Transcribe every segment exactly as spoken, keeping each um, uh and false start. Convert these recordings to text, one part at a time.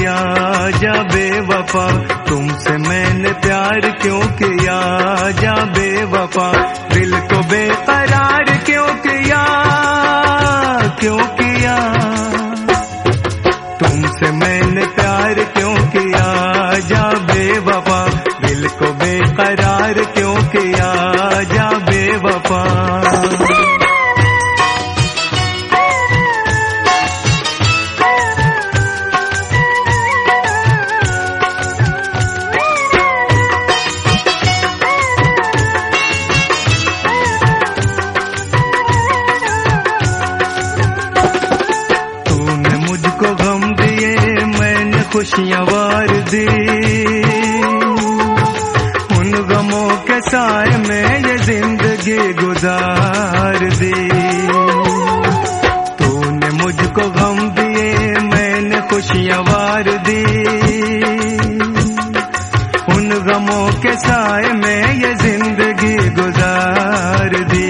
जा बेवफा, तुमसे मैंने प्यार क्यों किया जा बेवफा, दिल को बेकरार क्यों किया क्यों किया, तुमसे मैंने प्यार क्यों किया जा बेवफा, दिल को बेकरार क्यों किया जा बेवफा। खुशियाँ वार दी, उन गमों के साए में ये जिंदगी गुजार दी, तूने मुझको गम दिए मैंने खुशियाँ वार दी, उन गमों के साए में ये जिंदगी गुजार दी,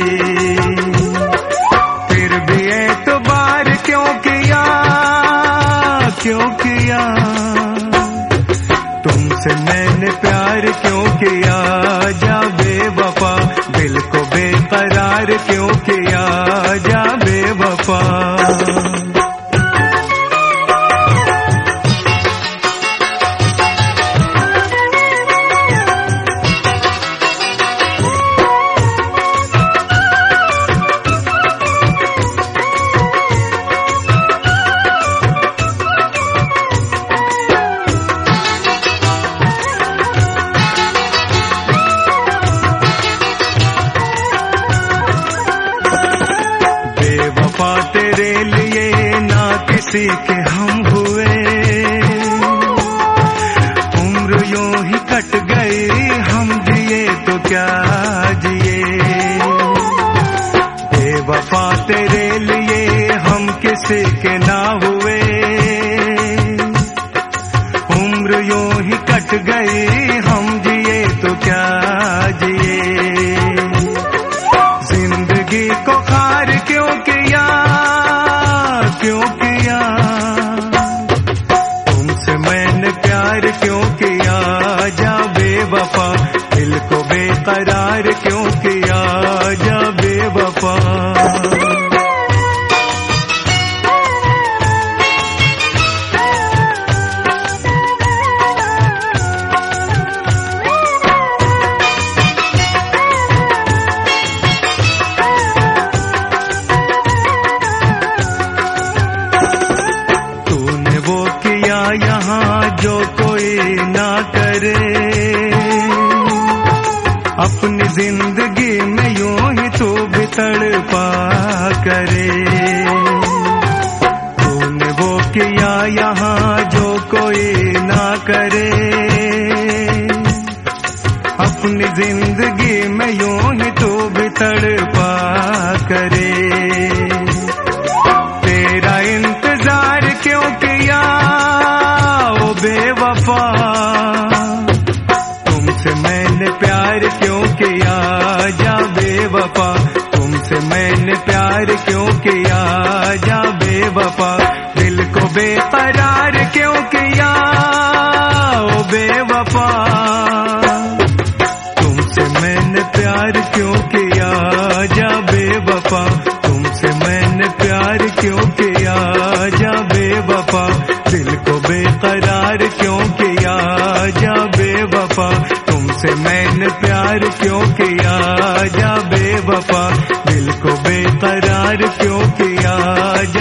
फिर भी एतबार क्यों किया क्यों किया, तुमसे मैंने प्यार क्यों किया जा बेवफा, दिल को बेकरार क्यों किया जा बेवफा। तेरे लिए ना किसी के हम हुए, उम्र यूं ही कट गई हम जिए तो क्या जिए, बेवफा तेरे लिए हम किसी के ना हुए, उम्र यूं ही कट गई हम जिए तो क्या जिए, जिंदगी को खार क्यों किया क्यों किया, तुमसे मैंने प्यार क्यों किया जा बेवफा, दिल को बेकरार क्यों किया जा बेवफा। यहाँ जो कोई ना करे, अपनी जिंदगी में यूं ही तू भी तड़पा करे, तूने वो किया यहाँ जो कोई ना करे, अपनी जिंदगी में यूं ही तू भी तड़पा करे, तेरा इंतजार क्यों किया बेवफा, तुमसे मैंने प्यार क्यों किया जा बेवफा, तुमसे मैंने प्यार क्यों किया जा बेवफा, दिल को बेकरार क्यों किया ओ बेवफा, तुमसे मैंने प्यार क्यों किया जा बेवफा, तुमसे मैंने प्यार क्यों किया जा बेवफा, दिल को बेकरार क्यों किया जा बेवफा, तुमसे मैंने प्यार क्यों किया जा बेवफा, दिल को बेकरार क्यों किया जा